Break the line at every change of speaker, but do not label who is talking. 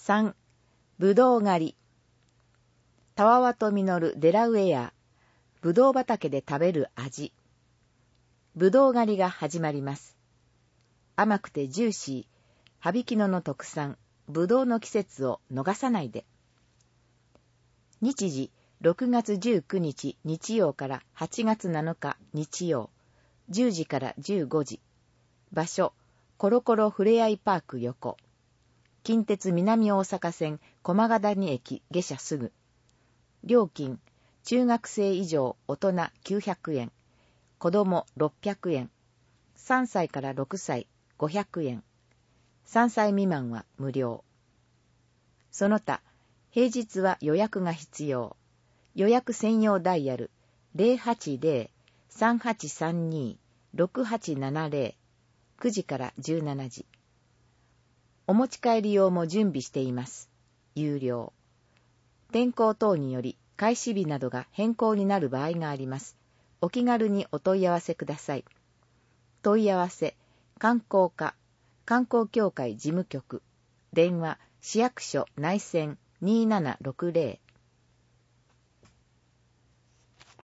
3、ぶどう狩り。たわわと実るデラウェア、ぶどう畑で食べる味。ぶどう狩りが始まります。甘くてジューシー、羽曳野の特産、ぶどうの季節を逃さないで。日時、6月19日日曜から8月7日日曜、10時から15時。場所、コロコロふれあいパーク横。近鉄南大阪線駒ヶ谷駅下車すぐ。料金、中学生以上大人900円、子供600円、3歳から6歳500円、3歳未満は無料。その他、平日は予約が必要。予約専用ダイヤル 080-3832-6870 9時から17時。お持ち帰り用も準備しています。有料。天候等により開始日などが変更になる場合があります。お気軽にお問い合わせください。問い合わせ、観光課、観光協会事務局、電話、市役所内線2760